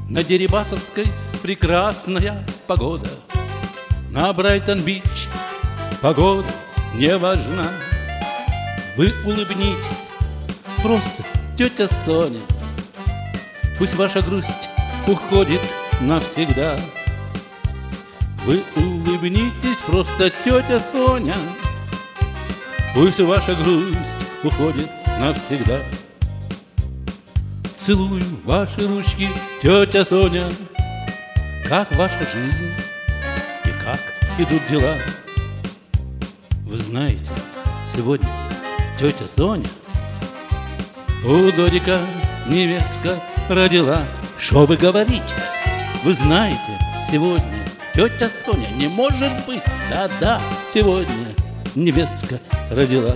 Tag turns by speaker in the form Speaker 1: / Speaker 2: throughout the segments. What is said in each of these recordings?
Speaker 1: На Дерибасовской прекрасная погода, на Брайтон-Бич погода не важна. Вы улыбнитесь, просто тетя Соня, пусть ваша грусть уходит навсегда. Вы улыбнитесь, просто тетя Соня, пусть ваша грусть уходит навсегда. Целую ваши ручки, тетя Соня. Как ваша жизнь и как идут дела? Вы знаете, сегодня тетя Соня у Додика невестка родила. Что вы говорите? Вы знаете, сегодня тетя Соня, не может быть, да-да, сегодня невестка родила.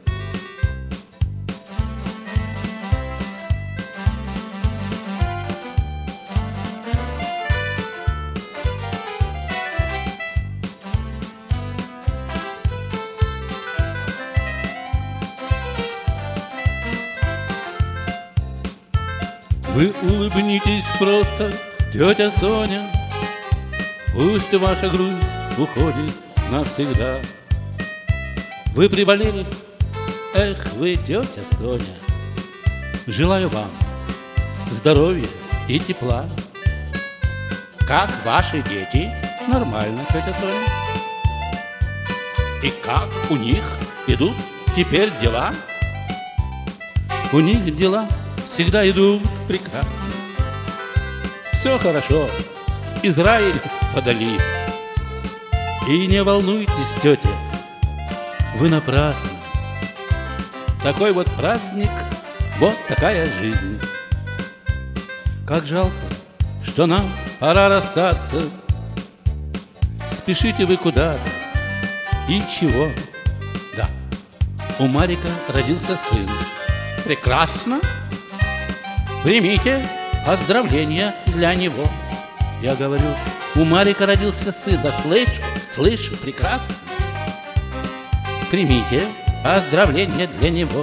Speaker 1: Вы улыбнитесь просто, тетя Соня, пусть ваша грусть уходит навсегда. Вы приболели? Эх, вы, тетя Соня. Желаю вам здоровья и тепла. Как ваши дети? Нормально, тетя Соня. И как у них идут теперь дела? У них дела всегда идут прекрасно. Все хорошо, в Израиль подались. И не волнуйтесь, тетя, вы напрасно. Такой вот праздник, вот такая жизнь. Как жалко, что нам пора расстаться. Спешите вы куда-то. И чего? Да, у Марика родился сын. Прекрасно. Примите поздравления для него. Я говорю, у Марика родился сын. Да слышу, прекрасно. Примите поздравления для него.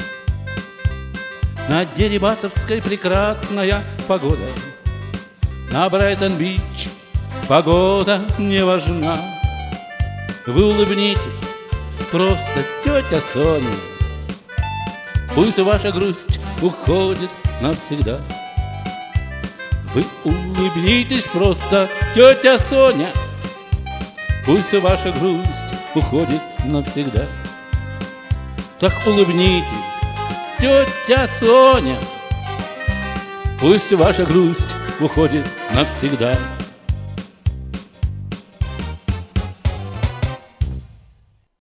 Speaker 1: На Дерибасовской прекрасная погода, на Брайтон-Бич погода не важна. Вы улыбнитесь, просто тетя Соня, пусть ваша грусть уходит навсегда. Вы улыбнитесь, просто тетя Соня, пусть ваша грусть уходит навсегда. Так улыбнитесь, тетя Соня, пусть ваша грусть уходит навсегда.